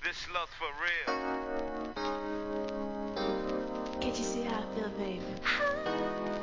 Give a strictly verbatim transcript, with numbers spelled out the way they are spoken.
This love for real. Can't you see how I feel, baby?